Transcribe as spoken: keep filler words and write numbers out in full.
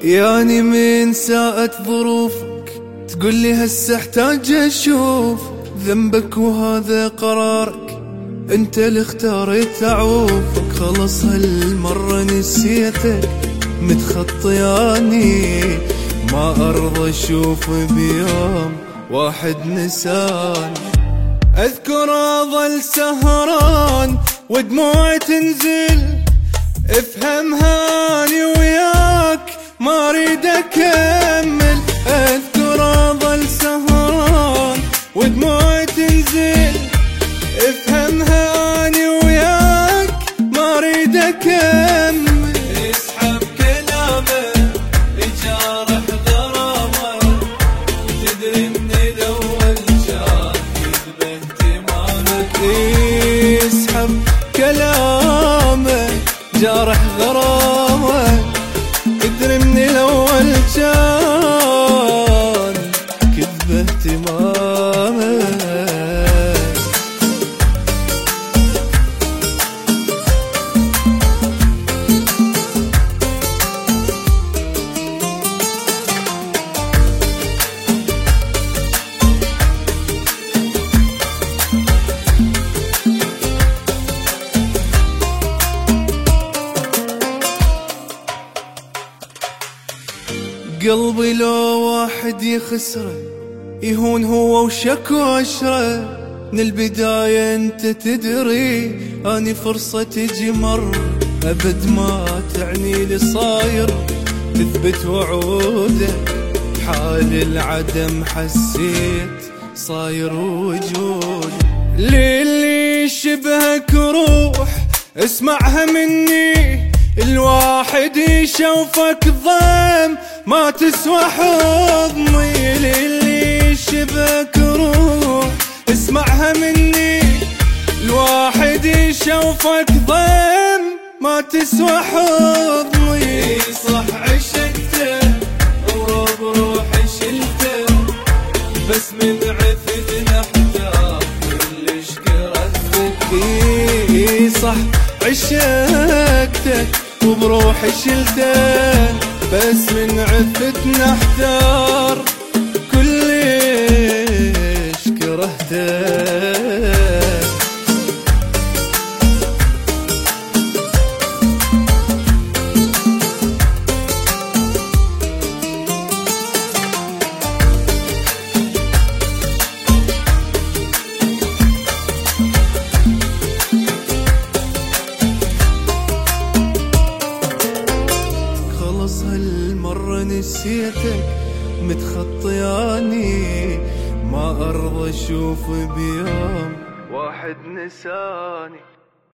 يعني من ساءت ظروفك تقول لي هسه احتاج اشوف ذنبك وهذا قرارك، انت اللي اختاريت اعوفك. خلص هالمرة نسيتك متخطياني، ما ارضى اشوف بيوم واحد نساني. اذكر اظل سهران ودموعي تنزل، افهم هاني وياك ما اريد اكمل. اذكر اظل سهران ودموعي تنزل، افهم هاني وياك ما اريد اكمل. اسحب كلامه يجارح غرامه، تدري من الاول جاك كذبه اهتمامك. اسحب كلامه جارح غرامه، تدري من الاول كان كذبه اهتمامه. قلبي لو واحد يخسره يهون هو وشك وعشره. من البداية انت تدري اني فرصة تجي مرة، ابد ما تعني لي صاير تثبت وعودك. حال العدم حسيت صاير وجود، للي شبهك روح اسمعها مني. الواحد يشوفك ضم ما تسوى حضني، للي شبك روح اسمعها مني. الواحد يشوفك ضم ما تسوى حضني. صح عشقته وبروحي شلته، بس من عثتنا احتاج كلش كرهتك. صح عشقتك وبروحي شلته، بس من عفتنا احتار كلش كرهته. هالمرة نسيتك متخطياني، ما ارضى اشوف بيوم واحد نساني.